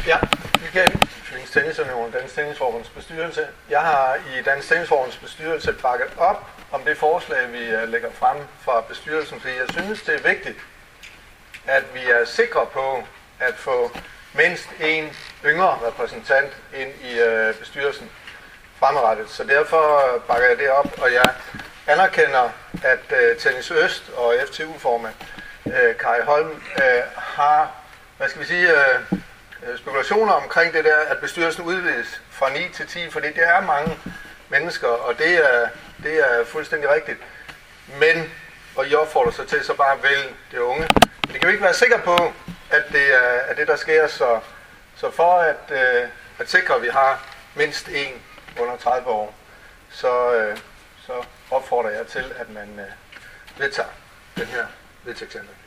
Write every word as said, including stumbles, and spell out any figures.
Ja, Michael Flings Tennisunion, Dansk Tennisforbunds bestyrelse. Jeg har i Dansk Tennisforbunds bestyrelse bakket op om det forslag, vi lægger frem fra bestyrelsen, fordi jeg synes, det er vigtigt, at vi er sikre på at få mindst en yngre repræsentant ind i øh, bestyrelsen fremadrettet. Så derfor bakker jeg det op, og jeg anerkender, at øh, Tennis Øst og F T U-formand øh, Kari Holm øh, har, hvad skal vi sige, øh, spekulationer omkring det der, at bestyrelsen udvides fra ni til ti, fordi det er mange mennesker, og det er, det er fuldstændig rigtigt. Men, og I opfordrer sig til, så bare vælge det unge. Men det kan vi ikke være sikre på, at det er at det, der sker, så, så for at, øh, at sikre, at vi har mindst en under tredive år, så, øh, så opfordrer jeg til, at man øh, vedtager den her vedtægtsændring.